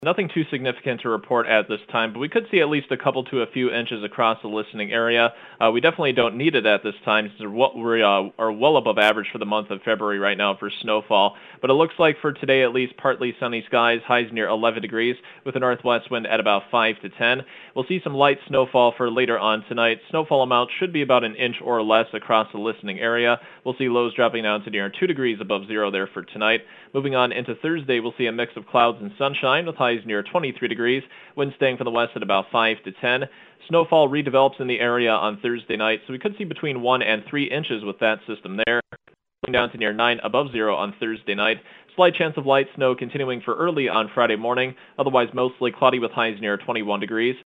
Nothing too significant to report at this time, but we could see at least a couple to a few inches across the listening area. We definitely don't need it at this time, since we are well above average for the month of February right now for snowfall. But it looks like for today, at least partly sunny skies, highs near 11 degrees, with a northwest wind at about 5 to 10. We'll see some light snowfall for later on tonight. Snowfall amount should be about an inch or less across the listening area. We'll see lows dropping down to near 2 degrees above zero there for tonight. Moving on into Thursday, we'll see a mix of clouds and sunshine, with highs near 23 degrees, wind staying from the west at about 5 to 10. Snowfall redevelops in the area on Thursday night, so we could see between 1 and 3 inches with that system there. Down to near 9 above zero on Thursday night. Slight chance of light snow continuing for early on Friday morning, otherwise mostly cloudy with highs near 21 degrees.